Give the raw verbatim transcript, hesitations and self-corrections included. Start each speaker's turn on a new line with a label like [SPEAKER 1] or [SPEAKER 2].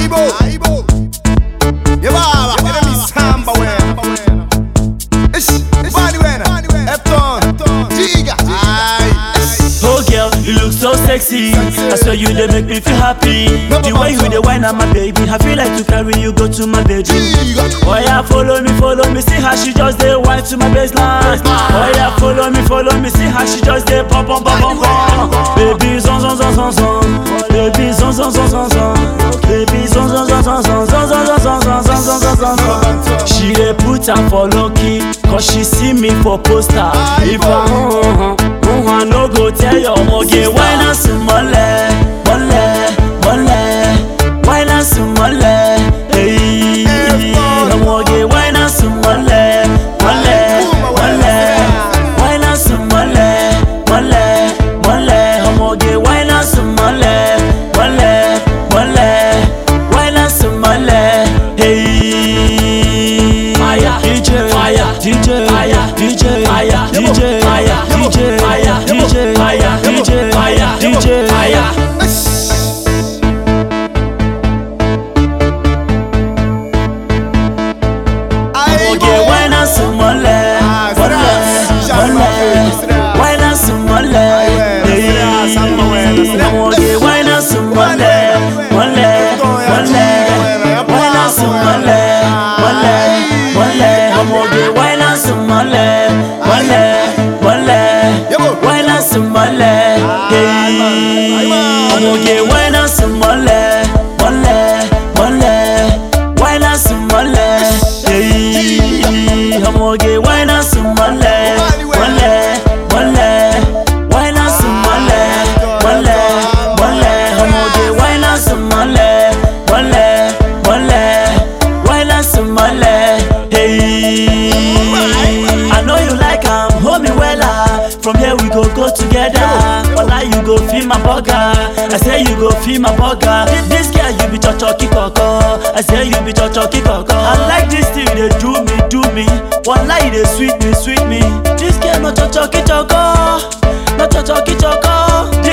[SPEAKER 1] Aibo, Aibo. Yebaba, enemy samba wena. Ish, bani wena. Epton, Giga.
[SPEAKER 2] Oh girl, you look so sexy. I swear you they make me feel happy. The way you the wine on my baby, I feel like to carry you go to my bedroom. Oh yeah, follow me, follow me, see how she just dey wine to my baseline. Oh yeah, follow me, follow me, see how she just dey pop, pop, pop, pop, pop. Baby, zon, zon, zon, zon, zon. Baby, zon, zon, zon, zon, zon. Baby, zon, zon, zon, zon, zon, zon, zon, zon, zon, zon, zon, zon, zon, zon. She dey put am for lucky, cause she see me for poster. If I uh, uh, uh, no go tell your omoge, why not some mole, mole, mole, why not some mole, hey, omoge, why not some mole, mole, mole, why not some mole, mole, mole, omoge, why not some mole, mole, mole, why not some mole, hey, fire, D J, fire, D J, fire, D J, fire, D J, fire, D J, fire, D J, fire, D J, fire, D J, fire. Okay, why not some mole, mole, mole, why not some mole, hey, okay, why not some mole, mole, mole, why not some mole, mole, mole, okay, why not some mole, mole, mole, why not some mole, hey, okay, why not some mole, mole, mole, why not some mole, hey, okay, why not some mole, mole, mole, why not some mole, mole, mole, okay, why not some mole, mole, mole, why not some mole, hey, I know you like am, hold me wella. From here we go go together. Wala you go feel my burger. I say you go feel my burger. This girl you be chochoki koko. I say you be chochoki koko. I like this thing they do me, do me. Wala you they sweet me, sweet me. This girl no chochoki choco, no chochoki choco.